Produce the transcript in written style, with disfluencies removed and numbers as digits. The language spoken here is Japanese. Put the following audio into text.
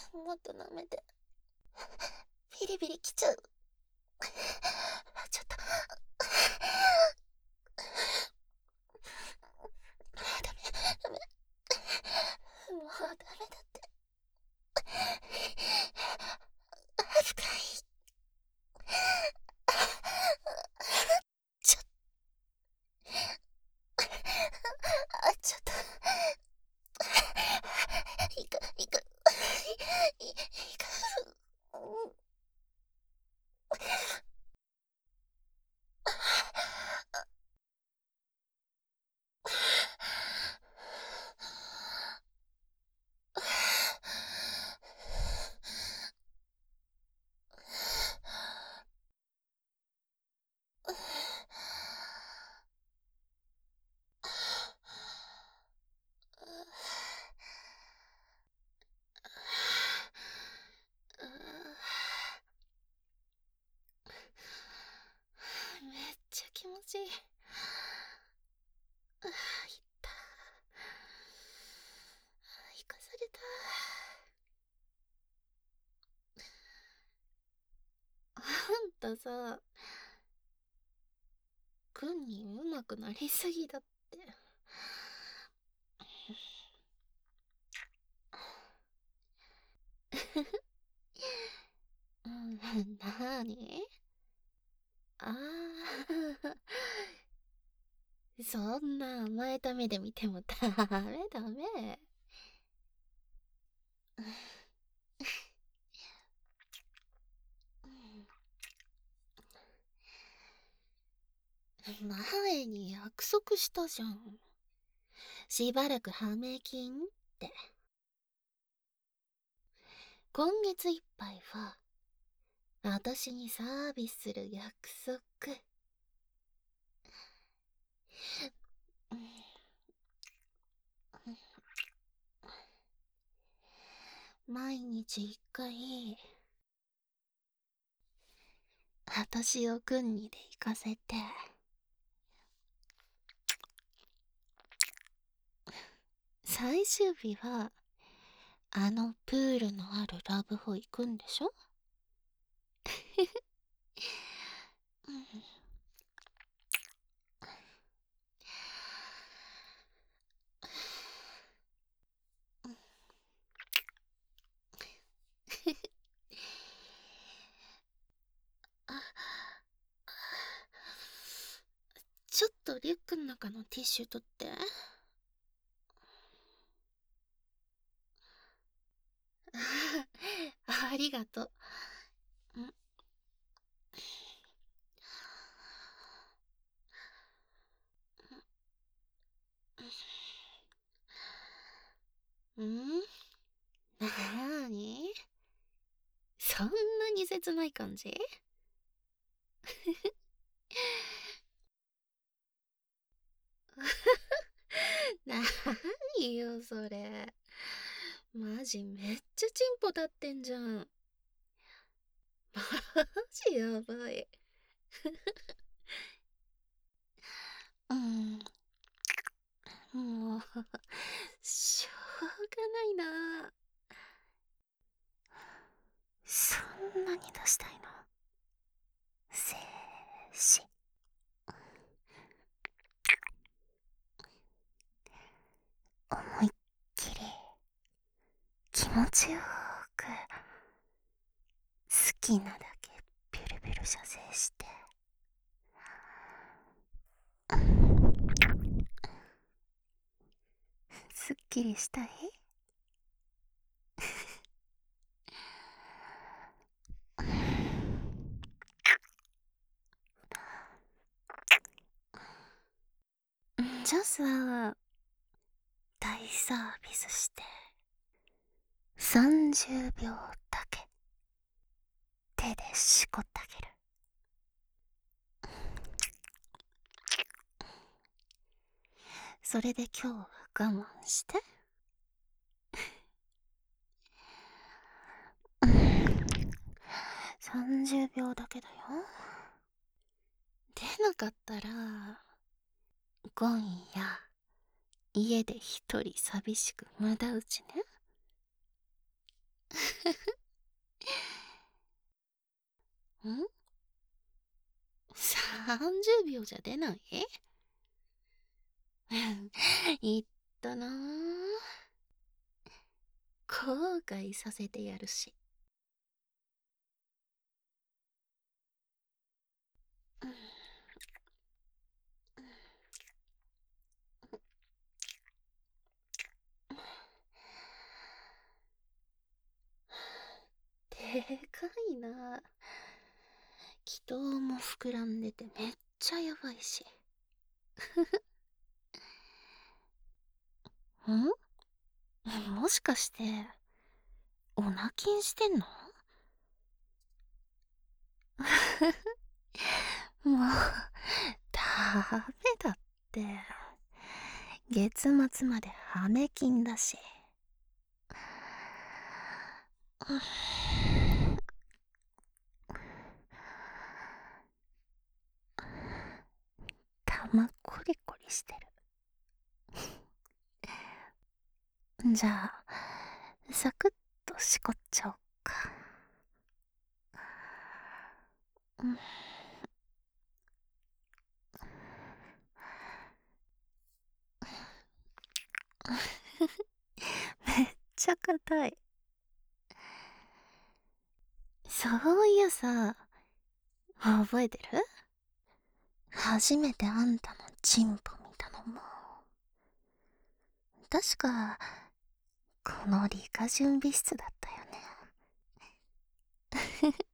もっと舐めて。ビリビリきちゃう。ちょっと。ダメ、ダメ。もうダメだって。深い。ちょっちょっと。いか。うんめっちゃ気持ちいい。いった。生かされた。あんたさ、くんに上手くなりすぎだって。なーに？ああそんな甘えた目で見てもダメダメ。前に約束したじゃん。しばらくハメキンって。今月いっぱいは私にサービスする約束。毎日一回私をくんにで行かせて、最終日はあのプールのあるラブホ行くんでしょ？ちょっとリュックの中のティッシュ取って。ありがとう。なーに？そんなに切ない感じ？なによそれ。マジめっちゃチンポ立ってんじゃん。マジやばい。もうしょうがないな。そんなに出したいの？静止。思いっきり気持ちよく好きなだけピュルピュル射精して、すっきりしたい？じゃあさ、大サービスして30秒だけ手でしこってあげる。それで今日は我慢して。30秒だけだよ。出なかったら今夜家で一人寂しく無駄打ちね。 ん ?30 秒じゃ出ない言ったなぁ。後悔させてやるし。でかいな。気筒も膨らんでてめっちゃやばいし。もしかして、お泣きんしてんの？もう、ダメだって。月末までハメ金だし。玉コリコリしてる。じゃあ、サクッとしこっちゃおっか。めっちゃ硬い。そういやさ、覚えてる？初めてあんたのチンポ見たのも。確か、この理科準備室だったよね。